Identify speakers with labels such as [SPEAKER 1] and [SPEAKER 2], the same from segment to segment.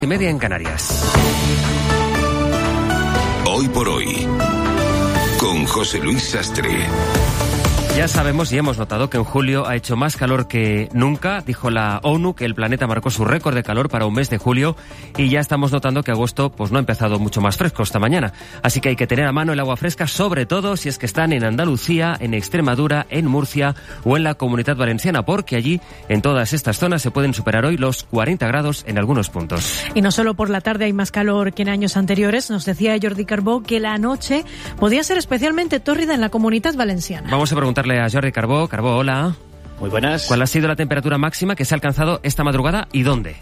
[SPEAKER 1] 9:30 en Canarias.
[SPEAKER 2] Hoy por hoy, con José Luis Sastre.
[SPEAKER 1] Ya sabemos y hemos notado que en julio ha hecho más calor que nunca. Dijo la ONU que el planeta marcó su récord de calor para un mes de julio y ya estamos notando que agosto pues no ha empezado mucho más fresco esta mañana. Así que hay que tener a mano el agua fresca, sobre todo si es que están en Andalucía, en Extremadura, en Murcia o en la Comunidad Valenciana, porque allí, en todas estas zonas, se pueden superar hoy los 40 grados en algunos puntos.
[SPEAKER 3] Y no solo por la tarde hay más calor que en años anteriores. Nos decía Jordi Carbó que la noche podía ser especialmente tórrida en la Comunidad Valenciana.
[SPEAKER 1] Vamos a preguntarle a Jordi Carbó. Carbó, hola.
[SPEAKER 4] Muy buenas.
[SPEAKER 1] ¿Cuál ha sido la temperatura máxima que se ha alcanzado esta madrugada y dónde?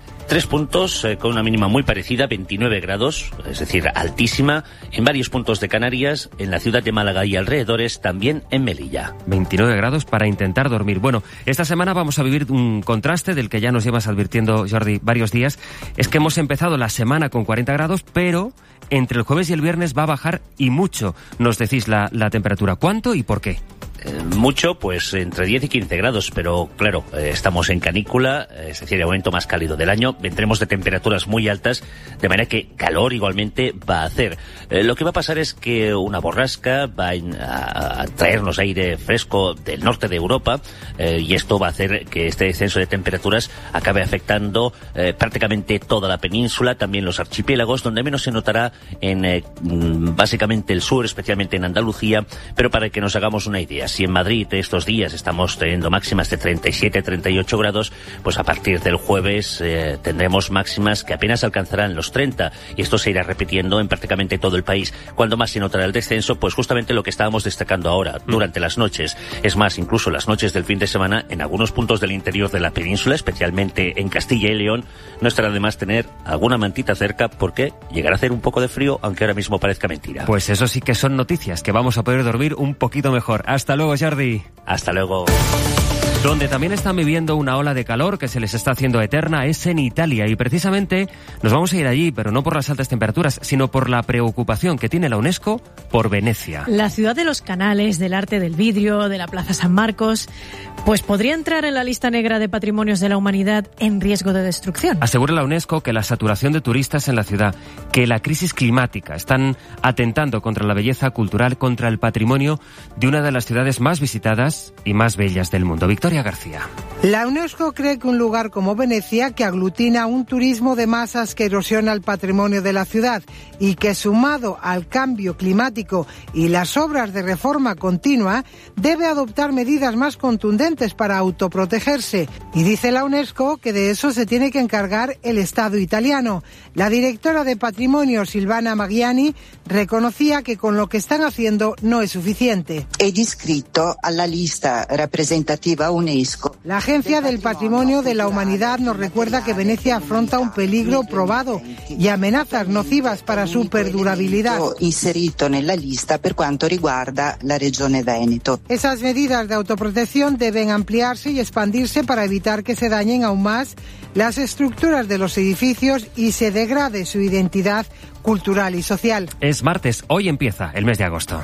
[SPEAKER 4] 3 puntos con una mínima muy parecida, 29 grados, es decir, altísima, en varios puntos de Canarias, en la ciudad de Málaga y alrededores, también en Melilla.
[SPEAKER 1] 29 grados para intentar dormir. Bueno, esta semana vamos a vivir un contraste del que ya nos llevas advirtiendo, Jordi, varios días. Es que hemos empezado la semana con 40 grados, pero entre el jueves y el viernes va a bajar y mucho. Nos decís la temperatura. ¿Cuánto y por qué?
[SPEAKER 4] Mucho, pues entre 10 y 15 grados, pero claro, estamos en canícula, es decir, el momento más cálido del año, vendremos de temperaturas muy altas, de manera que calor igualmente va a hacer. Lo que va a pasar es que una borrasca va a traernos aire fresco del norte de Europa, y esto va a hacer que este descenso de temperaturas acabe afectando prácticamente toda la península, también los archipiélagos, donde menos se notará en básicamente el sur, especialmente en Andalucía, pero para que nos hagamos una idea, si en Madrid estos días estamos teniendo máximas de 37, 38 grados, pues a partir del jueves tendremos máximas que apenas alcanzarán los 30, y esto se irá repitiendo en prácticamente todo el país. Cuando más se notará el descenso, pues justamente lo que estábamos destacando ahora, durante las noches. Es más, incluso las noches del fin de semana, en algunos puntos del interior de la península, especialmente en Castilla y León, no estará de más tener alguna mantita cerca, porque llegará a hacer un poco de frío, aunque ahora mismo parezca mentira.
[SPEAKER 1] Pues eso sí que son noticias, que vamos a poder dormir un poquito mejor. Hasta luego, Jordi.
[SPEAKER 4] Hasta luego.
[SPEAKER 1] Donde también están viviendo una ola de calor que se les está haciendo eterna es en Italia, y precisamente nos vamos a ir allí, pero no por las altas temperaturas, sino por la preocupación que tiene la UNESCO por Venecia.
[SPEAKER 3] La ciudad de los canales, del arte del vidrio, de la Plaza San Marcos, pues podría entrar en la lista negra de patrimonios de la humanidad en riesgo de destrucción.
[SPEAKER 1] Asegura la UNESCO que la saturación de turistas en la ciudad, que la crisis climática están atentando contra la belleza cultural, contra el patrimonio de una de las ciudades más visitadas y más bellas del mundo. Victoria García.
[SPEAKER 5] La UNESCO cree que un lugar como Venecia, que aglutina un turismo de masas que erosiona el patrimonio de la ciudad y que, sumado al cambio climático y las obras de reforma continua, debe adoptar medidas más contundentes para autoprotegerse. Y dice la UNESCO que de eso se tiene que encargar el Estado italiano. La directora de Patrimonio, Silvana Maggiani, reconocía que con lo que están haciendo no es suficiente.
[SPEAKER 6] Ed iscritto alla lista representativa UNESCO.
[SPEAKER 5] La Agencia del Patrimonio de la Humanidad nos recuerda que Venecia afronta un peligro probado y amenazas nocivas para su perdurabilidad.
[SPEAKER 6] Inserito nella lista per quanto riguarda la Regione Veneto.
[SPEAKER 5] Esas medidas de autoprotección deben ampliarse y expandirse para evitar que se dañen aún más las estructuras de los edificios y se degrade su identidad cultural y social.
[SPEAKER 1] Es martes, hoy empieza el mes de agosto.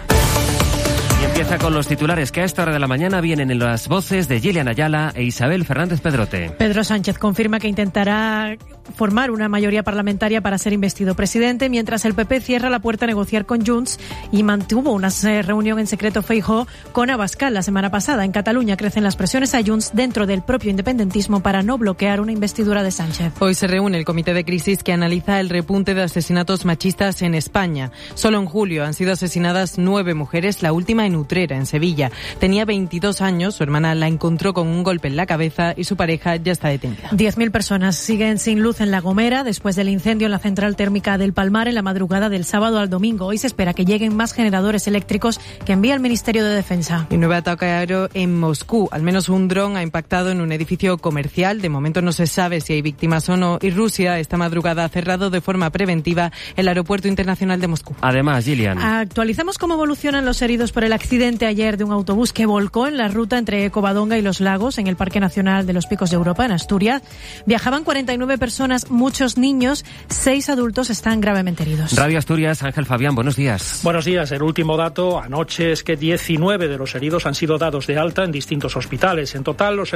[SPEAKER 1] Y empieza con los titulares que a esta hora de la mañana vienen en las voces de Gillian Ayala e Isabel Fernández Pedrote.
[SPEAKER 3] Pedro Sánchez confirma que intentará formar una mayoría parlamentaria para ser investido presidente, mientras el PP cierra la puerta a negociar con Junts y mantuvo una reunión en secreto Feijóo con Abascal la semana pasada. En Cataluña crecen las presiones a Junts dentro del propio independentismo para no bloquear una investidura de Sánchez.
[SPEAKER 7] Hoy se reúne el comité de crisis que analiza el repunte de asesinatos machistas en España. Solo en julio han sido asesinadas 9 mujeres, la última en Utrera, en Sevilla. Tenía 22 años, su hermana la encontró con un golpe en la cabeza y su pareja ya está detenida.
[SPEAKER 3] 10.000 personas siguen sin luz en La Gomera después del incendio en la central térmica del Palmar en la madrugada del sábado al domingo. Hoy se espera que lleguen más generadores eléctricos que envía el Ministerio de Defensa.
[SPEAKER 7] Y nuevo ataque aéreo en Moscú. Al menos un dron ha impactado en un edificio comercial. De momento no se sabe si hay víctimas o no. Y Rusia esta madrugada ha cerrado de forma preventiva el aeropuerto internacional de Moscú.
[SPEAKER 1] Además, Gillian,
[SPEAKER 3] actualizamos cómo evolucionan los heridos por el accidente ayer de un autobús que volcó en la ruta entre Covadonga y Los Lagos, en el Parque Nacional de los Picos de Europa, en Asturias. Viajaban 49 personas, muchos niños, 6 adultos están gravemente heridos.
[SPEAKER 1] Radio Asturias, Ángel Fabián, buenos días.
[SPEAKER 8] Buenos días. El último dato anoche es que 19 de los heridos han sido dados de alta en distintos hospitales. En total, los